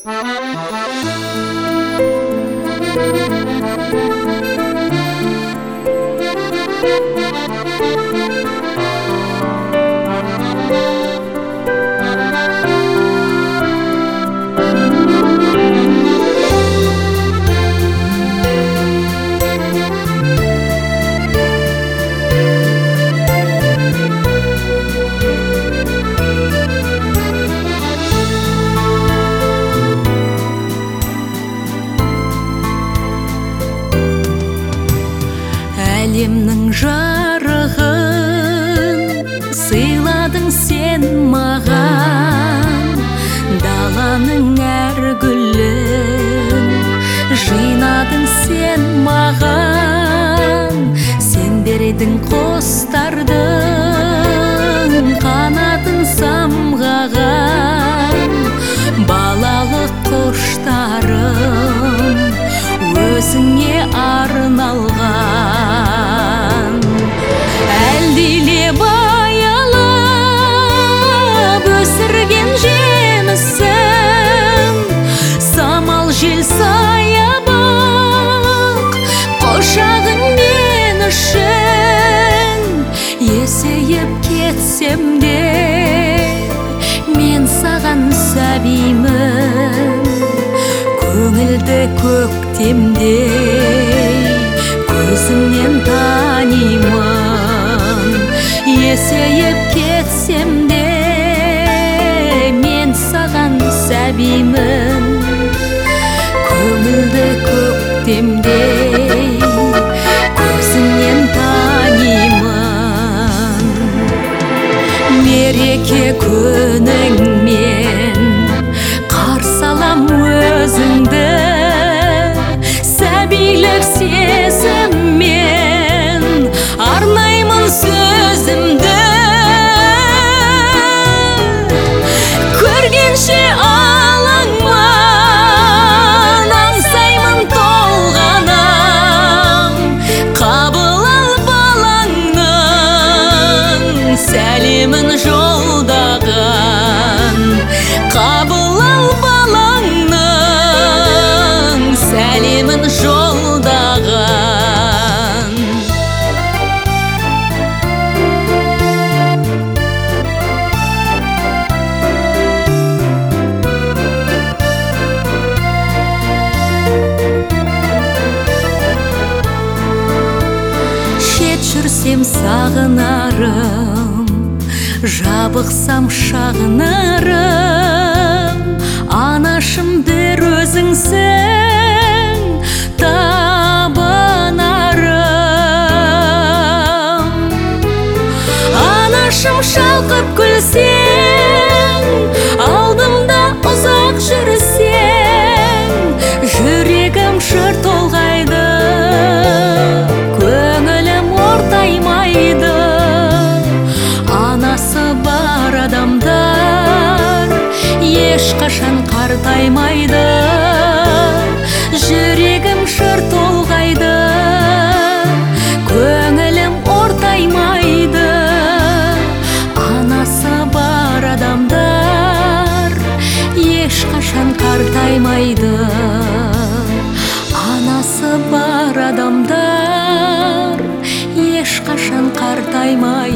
Әлемнің жарығын сыйладың сен маған, даланың әр гүлін жинадың сен маған. Сен бердің құстардың қанатын самғаған, балалық құштарым өзіңе арналған. Әлдилеп аялап өсірген жемісім, самал жел саябақ құшағың мен үшін. Есейіп кетсем де мен саған сәбимін, көңілді көктемдей көзіңнен танимын. Есейіп кетсем де мен саған сәбимін, көңілді көктемдей көзіңнен танимын. Мереке күніңмен қарсы алам өзіңді, сәбилік сезіммен арнаймын сөзімді. Көргенше алаңман аңсаймын толғанам, қабыл ал балаңның сәлемін жолдаған. Қабыл ал балаңның сәлемін жолдаған. Шет жүрсем сағынарым, жабықсам шағынарым, анашым бір өзіңсің табанарым. Анашым шалқып күлсең, алдымда ұзақ жүрсең, жүрегім шыр толғайды, көңілім ортаймайды. Анасы бар адамдар ешқашан қартаймайды, жүрегім шыр толғайды, көңілім ортаймайды. Анасы бар адамдар ешқашан қартаймайды, анасы бар адамдар ешқашан қартаймайды.